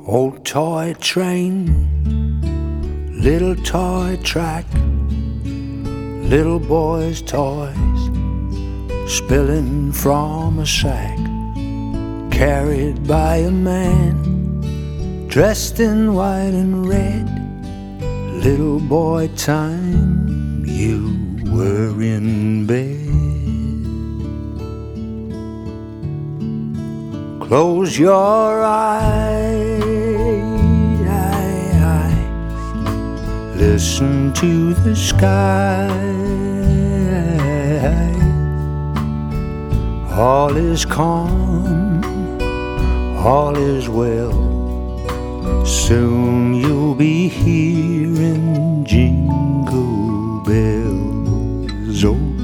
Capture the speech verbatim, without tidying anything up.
Old toy train, little toy track, little boys' toys spilling from a sack, carried by a man dressed in white and red. Little boy, time you were in bed. Close your eyes, listen to the sky. All is calm, all is well. Soon you'll be hearing jingle